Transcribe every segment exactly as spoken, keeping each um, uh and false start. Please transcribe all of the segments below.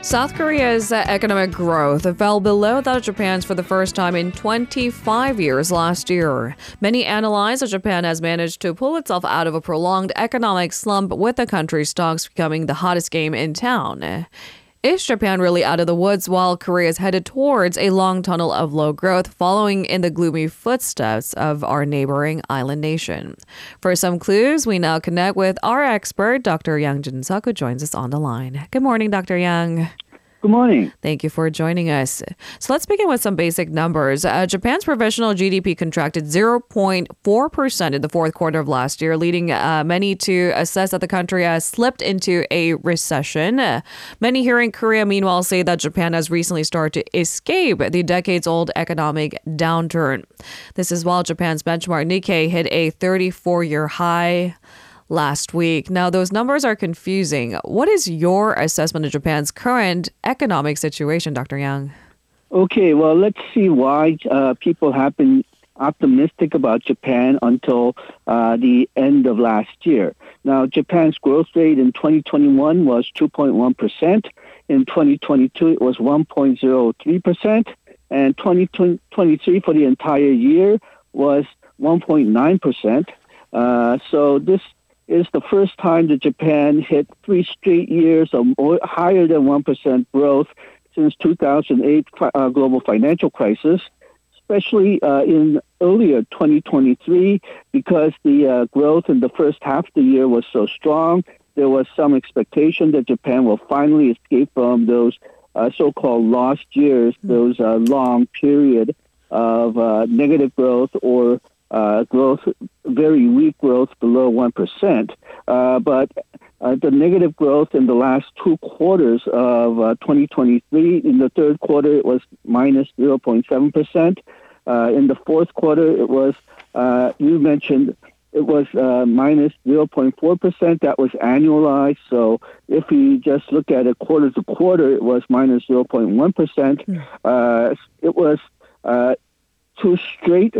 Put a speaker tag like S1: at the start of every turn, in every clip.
S1: South Korea's uh, economic growth fell below that of Japan's for the first time in twenty-five years last year. Many analyze that Japan has managed to pull itself out of a prolonged economic slump, with the country's stocks becoming the hottest game in town. Is Japan really out of the woods while Korea is headed towards a long tunnel of low growth, following in the gloomy footsteps of our neighboring island nation? For some clues, we now connect with our expert, Doctor Yang Jin-suk, who joins us on the line. Good morning, Doctor Yang.
S2: Good morning.
S1: Thank you for joining us. So let's begin with some basic numbers. Uh, Japan's provisional G D P contracted zero point four percent in the fourth quarter of last year, leading uh, many to assess that the country has slipped into a recession. Uh, many here in Korea, meanwhile, say that Japan has recently started to escape the decades-old economic downturn. This is while Japan's benchmark Nikkei hit a thirty-four-year high last week. Now, those numbers are confusing. What is your assessment of Japan's current economic situation, Doctor Yang?
S2: Okay, well, let's see why uh, people have been optimistic about Japan until uh, the end of last year. Now, Japan's growth rate in twenty twenty-one was two point one percent. In twenty twenty-two, it was one point zero three percent. And twenty twenty-three for the entire year was one point nine percent. Uh, so this is the first time that Japan hit three straight years of more, higher than one percent growth since two thousand eight uh, global financial crisis, especially uh, in earlier twenty twenty-three, because the uh, growth in the first half of the year was so strong. There was some expectation that Japan will finally escape from those uh, so-called lost years, those uh, long period of uh, negative growth or Uh, growth, very weak growth below one percent. Uh, but uh, the negative growth in the last two quarters of uh, twenty twenty-three, in the third quarter, it was minus zero point seven percent. Uh, in the fourth quarter, it was, uh, you mentioned, it was uh, minus zero point four percent. That was annualized. So if we just look at it quarter to quarter, it was minus zero point one percent. Uh, it was uh, two straight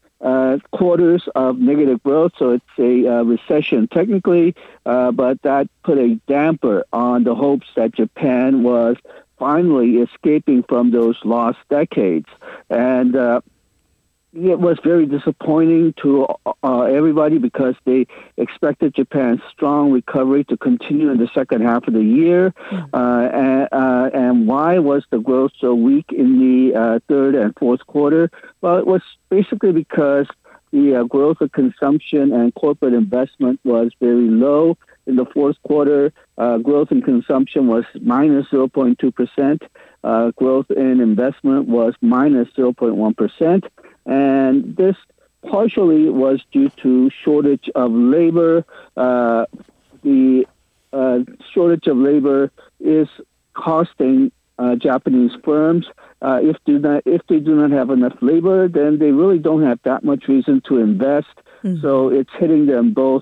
S2: Uh, quarters of negative growth, so it's a uh, recession technically, uh, but that put a damper on the hopes that Japan was finally escaping from those lost decades. And uh, it was very disappointing to uh, everybody because they expected Japan's strong recovery to continue in the second half of the year. Mm-hmm. Uh, and, uh, and why was the growth so weak in the uh, third and fourth quarter? Well, it was basically because the uh, growth of consumption and corporate investment was very low. In the fourth quarter, uh, growth in consumption was minus zero point two percent. Uh, growth in investment was minus zero point one percent. And this partially was due to shortage of labor. Uh, the uh, shortage of labor is costing uh, Japanese firms. Uh, if do not, if they do not have enough labor, then they really don't have that much reason to invest. Mm-hmm. So it's hitting them both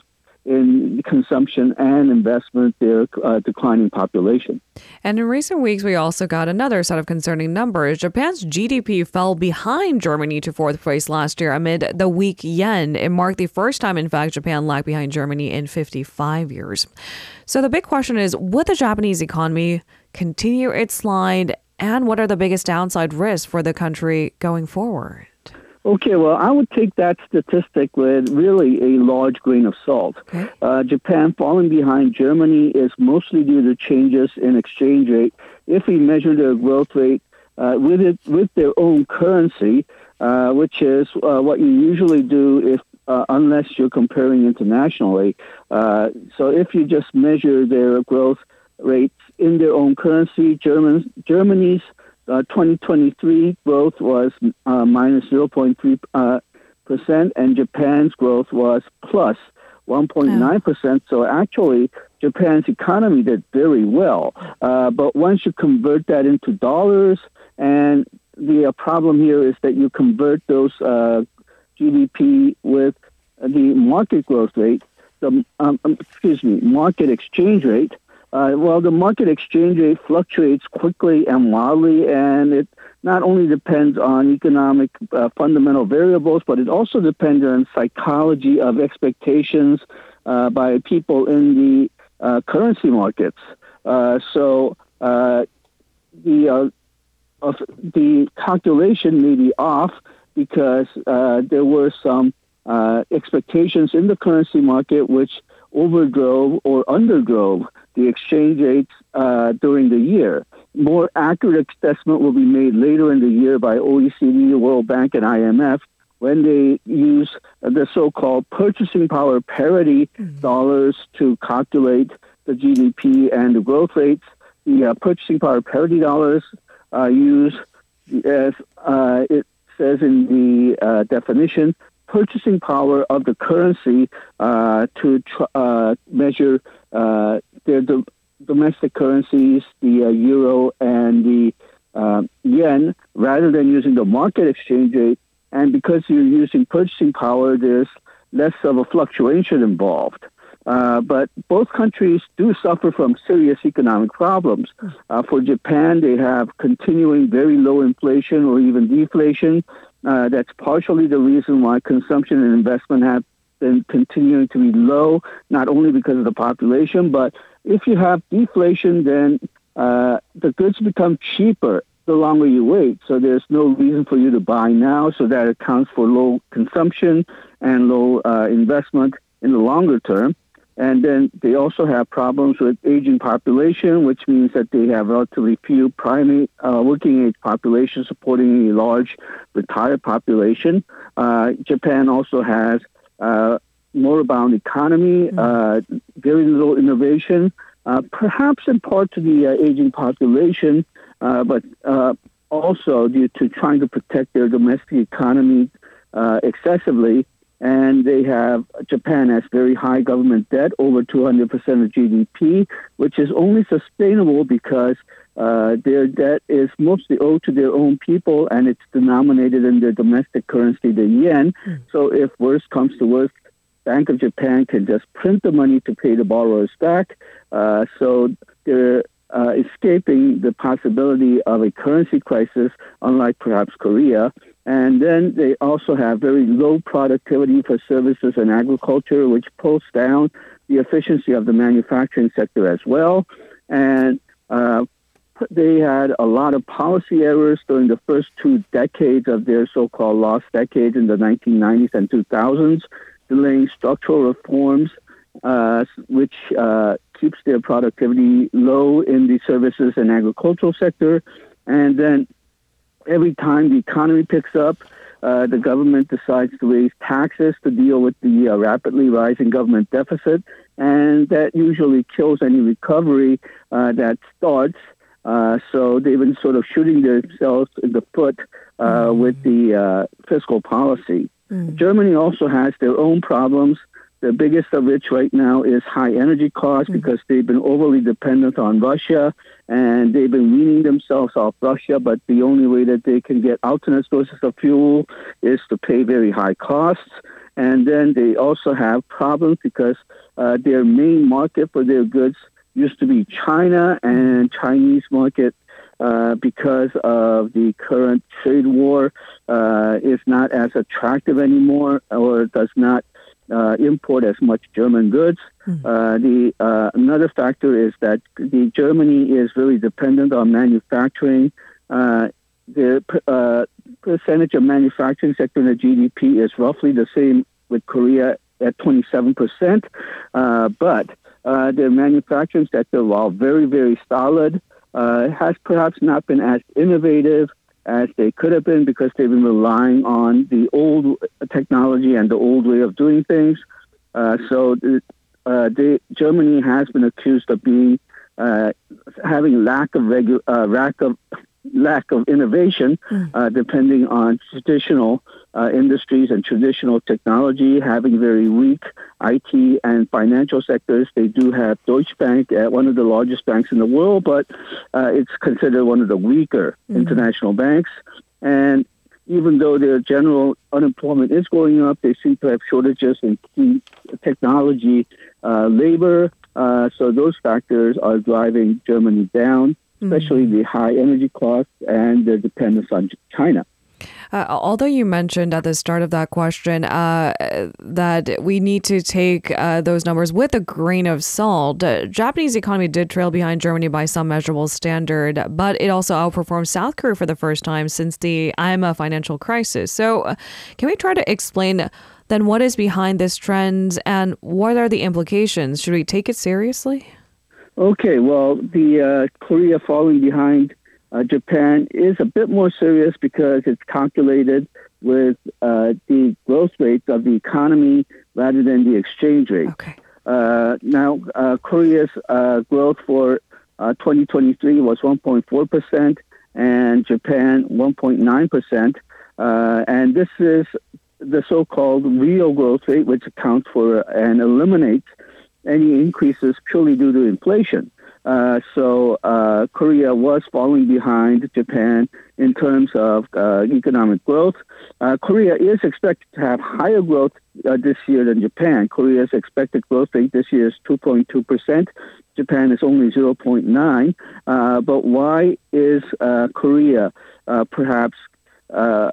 S2: in consumption and investment, their uh, declining population.
S1: And in recent weeks, we also got another set of concerning numbers. Japan's G D P fell behind Germany to fourth place last year amid the weak yen. It marked the first time, in fact, Japan lagged behind Germany in fifty-five years. So the big question is, would the Japanese economy continue its slide? And what are the biggest downside risks for the country going forward?
S2: Okay, well, I would take that statistic with really a large grain of salt. Okay. Uh, Japan falling behind Germany is mostly due to changes in exchange rate. If we measure their growth rate uh, with it with their own currency, uh, which is uh, what you usually do if uh, unless you're comparing internationally. Uh, so if you just measure their growth rates in their own currency, German, Germany's Uh, twenty twenty-three growth was uh, minus zero point three percent, and Japan's growth was plus one point nine percent. So actually, Japan's economy did very well. Uh, but once you convert that into dollars, and the uh, problem here is that you convert those uh, G D P with the market growth rate, the um, excuse me, market exchange rate. Uh, well, the market exchange rate fluctuates quickly and wildly, and it not only depends on economic uh, fundamental variables, but it also depends on psychology of expectations uh, by people in the uh, currency markets. Uh, so uh, the uh, of the calculation may be off because uh, there were some uh, expectations in the currency market which overdrove or underdrove the exchange rates uh, during the year. More accurate assessment will be made later in the year by O E C D, World Bank, and I M F when they use the so-called purchasing power parity mm-hmm. dollars to calculate the G D P and the growth rates. The uh, purchasing power parity dollars uh, use, as uh, it says in the uh, definition, purchasing power of the currency uh, to tr- uh, measure uh, their do- domestic currencies, the uh, euro and the uh, yen, rather than using the market exchange rate. And because you're using purchasing power, there's less of a fluctuation involved. Uh, but both countries do suffer from serious economic problems. Uh, for Japan, they have continuing very low inflation or even deflation. Uh, that's partially the reason why consumption and investment have been continuing to be low, not only because of the population, but if you have deflation, then uh, the goods become cheaper the longer you wait. So there's no reason for you to buy now, so that accounts for low consumption and low uh, investment in the longer term. And then they also have problems with aging population, which means that they have relatively few primary uh, working age population supporting a large retired population. Uh, Japan also has uh, moribund economy, uh, very little innovation, uh, perhaps in part to the uh, aging population, uh, but uh, also due to trying to protect their domestic economy uh, excessively. And they have, Japan has very high government debt, over two hundred percent of G D P, which is only sustainable because uh, their debt is mostly owed to their own people and it's denominated in their domestic currency, the yen. Mm. So if worse comes to worse, Bank of Japan can just print the money to pay the borrowers back. Uh, so they're uh, escaping the possibility of a currency crisis, unlike perhaps Korea. And then they also have very low productivity for services and agriculture, which pulls down the efficiency of the manufacturing sector as well. And uh, they had a lot of policy errors during the first two decades of their so-called lost decades in the nineteen nineties and two thousands, delaying structural reforms, uh, which uh, keeps their productivity low in the services and agricultural sector. And then every time the economy picks up, uh, the government decides to raise taxes to deal with the uh, rapidly rising government deficit, and that usually kills any recovery uh, that starts. Uh, so they've been sort of shooting themselves in the foot uh, mm. with the uh, fiscal policy. Mm. Germany also has their own problems. The biggest of which right now is high energy costs mm-hmm. because they've been overly dependent on Russia and they've been weaning themselves off Russia, but the only way that they can get alternate sources of fuel is to pay very high costs. And then they also have problems because uh, their main market for their goods used to be China, and Chinese market, uh, because of the current trade war, uh, is not as attractive anymore or does not Uh, import as much German goods. Mm. Uh, the uh, another factor is that the Germany is really dependent on manufacturing. Uh, the uh, percentage of manufacturing sector in the G D P is roughly the same with Korea at twenty-seven percent. Uh, but uh, their manufacturing sector, while very, very solid, uh, has perhaps not been as innovative as they could have been because they've been relying on the old technology and the old way of doing things. Uh, so uh, they, Germany has been accused of being uh, having lack of regu- uh, lack of lack of innovation, mm. uh, depending on traditional uh, industries and traditional technology, having very weak I T and financial sectors. They do have Deutsche Bank, uh, one of the largest banks in the world, but uh, it's considered one of the weaker mm. international banks. And even though their general unemployment is going up, they seem to have shortages in key technology, uh, labor. Uh, so those factors are driving Germany down, especially mm. the high energy costs and their dependence on China.
S1: Uh, although you mentioned at the start of that question uh, that we need to take uh, those numbers with a grain of salt, uh, Japanese economy did trail behind Germany by some measurable standard, but it also outperformed South Korea for the first time since the I M F financial crisis. So uh, can we try to explain then what is behind this trend and what are the implications? Should we take it seriously?
S2: Okay, well, the uh, Korea falling behind Uh, Japan is a bit more serious because it's calculated with uh, the growth rates of the economy rather than the exchange rate.
S1: Okay.
S2: Uh, now, uh, Korea's uh, growth for uh, twenty twenty-three was one point four percent and Japan one point nine percent. Uh, and this is the so-called real growth rate, which accounts for and eliminates any increases purely due to inflation. Uh, so uh, Korea was falling behind Japan in terms of uh, economic growth. Uh, Korea is expected to have higher growth uh, this year than Japan. Korea's expected growth rate this year is two point two percent. Japan is only zero point nine. Uh, but why is uh, Korea uh, perhaps uh,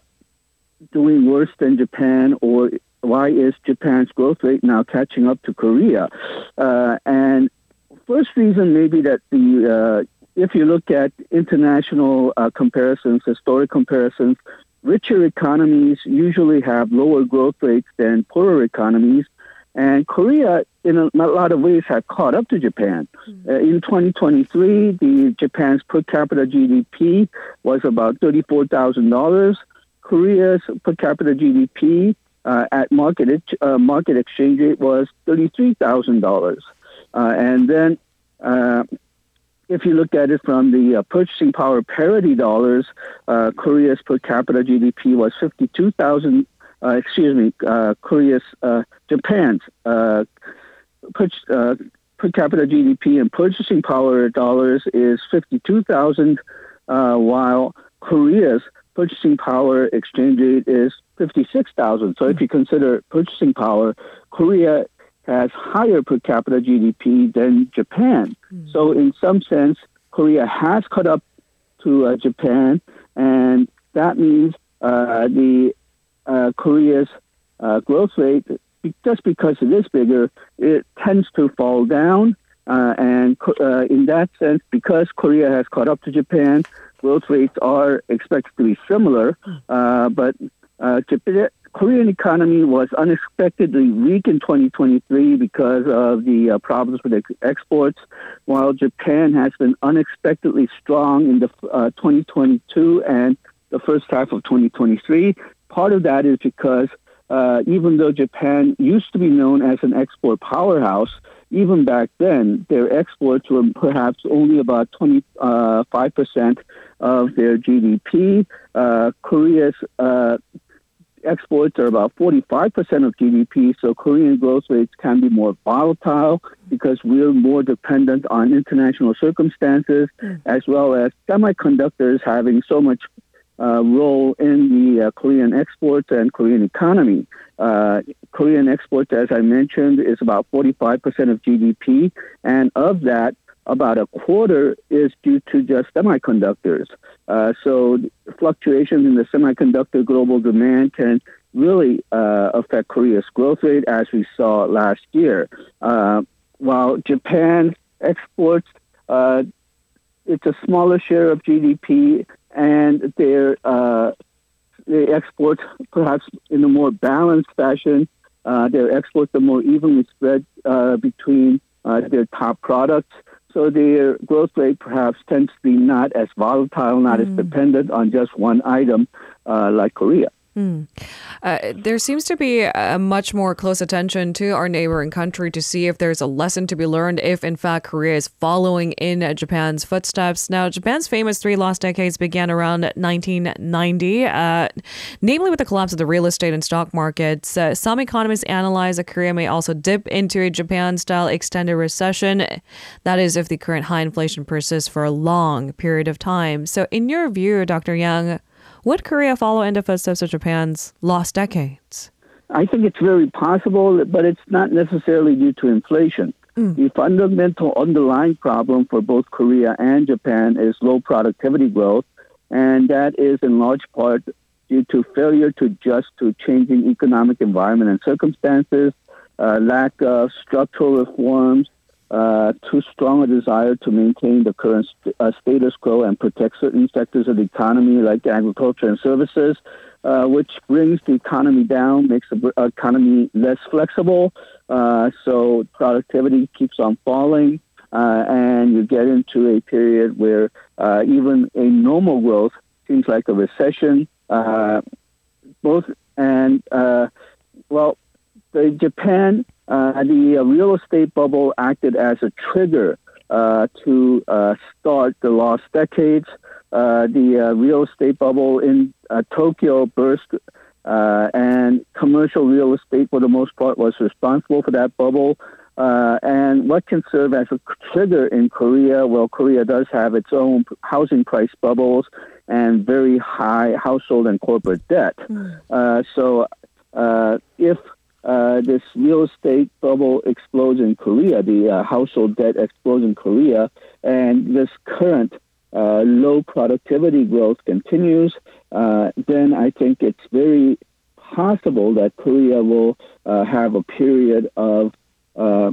S2: doing worse than Japan, or why is Japan's growth rate now catching up to Korea? Uh, and First reason may be that the uh, if you look at international uh, comparisons, historic comparisons, richer economies usually have lower growth rates than poorer economies, and Korea, in a, a lot of ways, have caught up to Japan. Mm-hmm. Uh, in twenty twenty-three, the Japan's per capita G D P was about thirty-four thousand dollars. Korea's per capita G D P uh, at market uh, market exchange rate was thirty-three thousand dollars. Uh, and then, uh, if you look at it from the uh, purchasing power parity dollars, uh, Korea's per capita G D P was fifty-two thousand. Uh, excuse me, uh, Korea's uh, Japan's uh, per, uh, per capita G D P in purchasing power dollars is fifty-two thousand, uh, while Korea's purchasing power exchange rate is fifty-six thousand. So, mm-hmm. if you consider purchasing power, Korea has higher per capita G D P than Japan. Mm. So in some sense, Korea has caught up to uh, Japan, and that means uh, the uh, Korea's uh, growth rate, just because it is bigger, it tends to fall down. Uh, and uh, in that sense, because Korea has caught up to Japan, growth rates are expected to be similar. Uh, but uh, Japan, Korean economy was unexpectedly weak in twenty twenty-three because of the uh, problems with ex- exports, while Japan has been unexpectedly strong in the uh, twenty twenty-two and the first half of twenty twenty-three. Part of that is because uh, even though Japan used to be known as an export powerhouse, even back then, their exports were perhaps only about twenty-five percent of their G D P. Uh, Korea's uh, exports are about forty-five percent of G D P, so Korean growth rates can be more volatile because we're more dependent on international circumstances, mm. as well as semiconductors having so much uh, role in the uh, Korean exports and Korean economy. Uh, Korean exports, as I mentioned, is about forty-five percent of G D P, and of that, about a quarter is due to just semiconductors. Uh, so fluctuations in the semiconductor global demand can really uh, affect Korea's growth rate, as we saw last year. Uh, while Japan exports, uh, it's a smaller share of G D P, and their uh, they export perhaps in a more balanced fashion. Uh, their exports are more evenly spread uh, between uh, their top products. So their growth rate perhaps tends to be not as volatile, not mm. as dependent on just one item uh, like Korea.
S1: Mm. Uh, there seems to be a much more close attention to our neighboring country to see if there's a lesson to be learned if, in fact, Korea is following in Japan's footsteps. Now, Japan's famous three lost decades began around nineteen ninety, uh, namely with the collapse of the real estate and stock markets. Uh, some economists analyze that Korea may also dip into a Japan-style extended recession. That is, if the current high inflation persists for a long period of time. So in your view, Doctor Yang, would Korea follow in the footsteps of Japan's lost decades?
S2: I think it's very possible, but it's not necessarily due to inflation. Mm. The fundamental underlying problem for both Korea and Japan is low productivity growth, and that is in large part due to failure to adjust to changing economic environment and circumstances, uh, lack of structural reforms, uh, too strong a desire to maintain the current st- uh, status quo and protect certain sectors of the economy like agriculture and services, uh, which brings the economy down, makes the economy less flexible, uh, so productivity keeps on falling, uh, and you get into a period where uh, even a normal growth seems like a recession. Uh, both and uh, well, the Japan, uh, the uh, real estate bubble acted as a trigger uh, to uh, start the lost decades. Uh, the uh, real estate bubble in uh, Tokyo burst, uh, and commercial real estate, for the most part, was responsible for that bubble. Uh, and what can serve as a trigger in Korea? Well, Korea does have its own housing price bubbles and very high household and corporate debt. Mm. Uh, so uh, if uh, this real estate bubble explodes in Korea, the uh, household debt explodes in Korea, and this current uh, low productivity growth continues, uh, then I think it's very possible that Korea will uh, have a period of uh,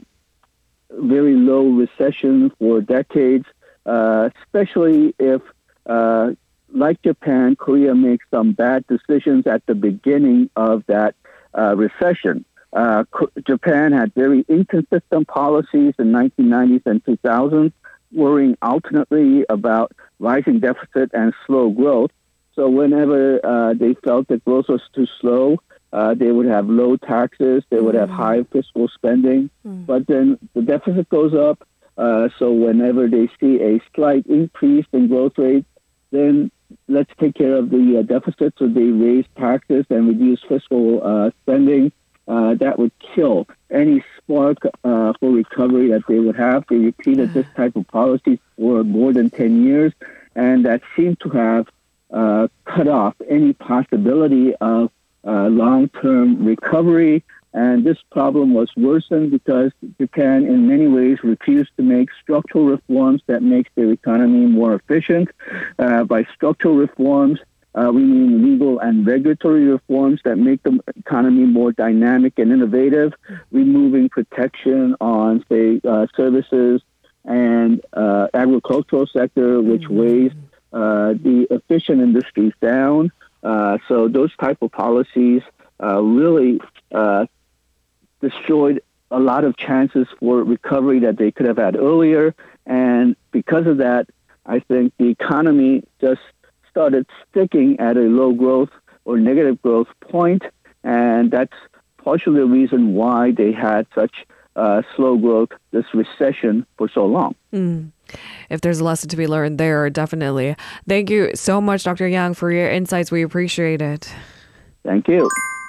S2: very low recession for decades, uh, especially if uh, like Japan, Korea makes some bad decisions at the beginning of that uh, recession. Uh, Japan had very inconsistent policies in nineteen nineties and two thousands, worrying alternately about rising deficit and slow growth. So whenever uh, they felt that growth was too slow, uh, they would have low taxes, they would have high fiscal spending, mm. but then the deficit goes up. Uh, so whenever they see a slight increase in growth rate, then let's take care of the uh, deficit. So they raise taxes and reduce fiscal uh, spending. Uh, that would kill any spark uh, for recovery that they would have. They repeated this type of policy for more than ten years, and that seemed to have uh, cut off any possibility of uh, long-term recovery. And this problem was worsened because Japan, in many ways, refused to make structural reforms that make their economy more efficient. Uh, by structural reforms, uh, we mean legal and regulatory reforms that make the economy more dynamic and innovative, removing protection on, say, uh, services and uh, agricultural sector, which weighs uh, the efficient industries down. Uh, so those type of policies uh, really uh, destroyed a lot of chances for recovery that they could have had earlier. And because of that, I think the economy just started sticking at a low growth or negative growth point. And that's partially the reason why they had such uh, slow growth, this recession, for so long.
S1: Mm. If there's a lesson to be learned there, definitely. Thank you so much, Doctor Yang, for your insights. We appreciate it.
S2: Thank you.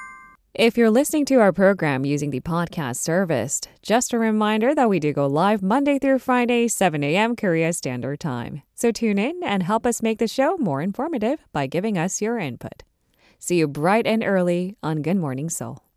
S1: If you're listening to our program using the podcast service, just a reminder that we do go live Monday through Friday, seven a.m. Korea Standard Time. So tune in and help us make the show more informative by giving us your input. See you bright and early on Good Morning Seoul.